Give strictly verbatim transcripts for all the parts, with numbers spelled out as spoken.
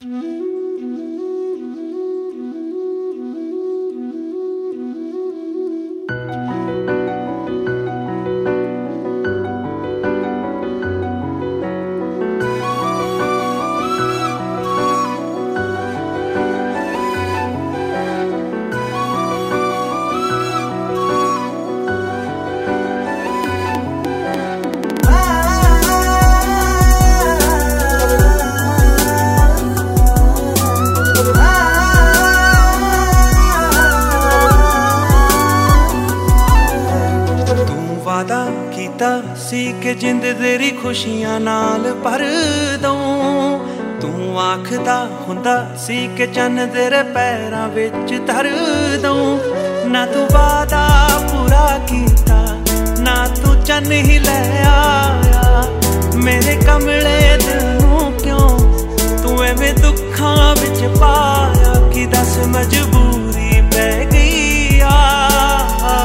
कीता सी के जिंद तेरी खुशियां नाल भर दूं। तू आखदा हुंदा सी के चन्न तेरे पैरां विच धर दूं। ना तू वादा पूरा कीता ना तू चन्न ही लै आया। मेरे कमले दिल नूं क्यों तू एवें दुखां विच पाया। कि दस मजबूरी पै गई आ।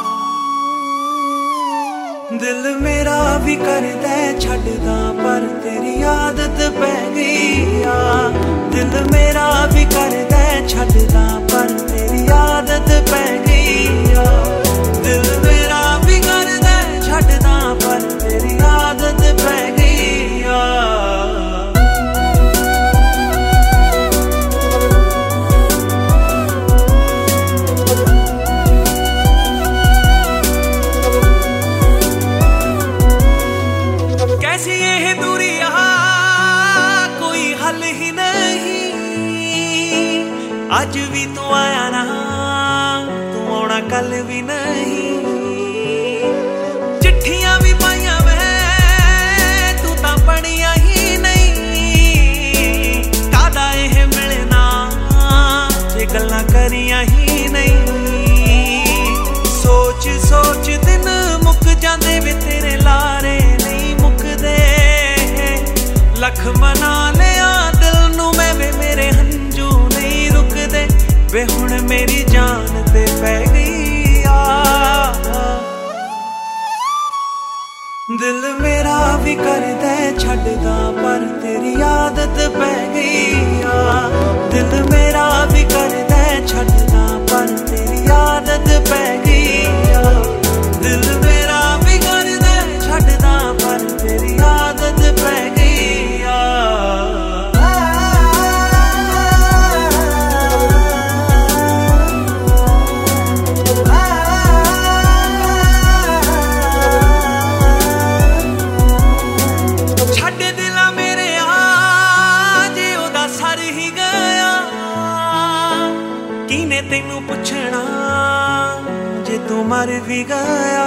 दिल मेरा भी करदा छड्डदा पर तेरी आदत पै गई आ। दिल मेरा भी करदा छड्डदा पर तेरी आदत पै गई आ। दिल मेरा भी करदा छड्डदा पर तेरी आदत पै गई आ। कैसी ये दूरियां कोई हल ही नहीं। आज भी तू आया ना तू आना कल भी नहीं। चिट्ठियां भी पाइया मैं तू तां पढ़िया ही नहीं। कादा यह मिलना जे गल्लां करिया ही नहीं। सोच सोच दिन मुक जांदे वे तेरे लारे लख मना लिया दिल नू मैं वे मेरे हंजू नहीं रुकदे। वे हुण मेरी जान ते पै गई आ। दिल मेरा भी करदा छड्डदा पर तेरी आदत पै गई आ। दिल मेरा भी करदा छड्डदा पर तेरी आदत पै गई आ। दिल मेरा भी करदा छड्डदा पर तेरी आदत पै गई। तेनू पुछना जे तू मर भी गया।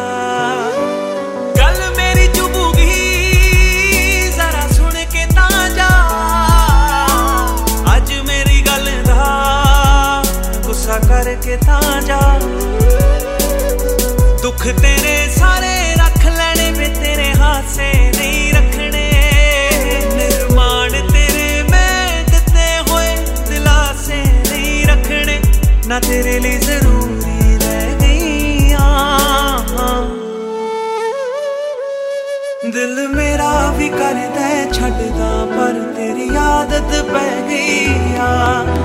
गल मेरी चुभूगी जरा सुन के ता जा। अज मेरी गल दा गुस्सा करके ता जा। दुख तेरे सारे रख लेने वे तेरे हासे नहीं रखने। निर्माण तेरे मैं दिते होए दिलासे नहीं रखने। ना तेरे लिए जरूरी रह गई आ। दिल मेरा भी करदा छड्डदा पर तेरी आदत पै गई आ।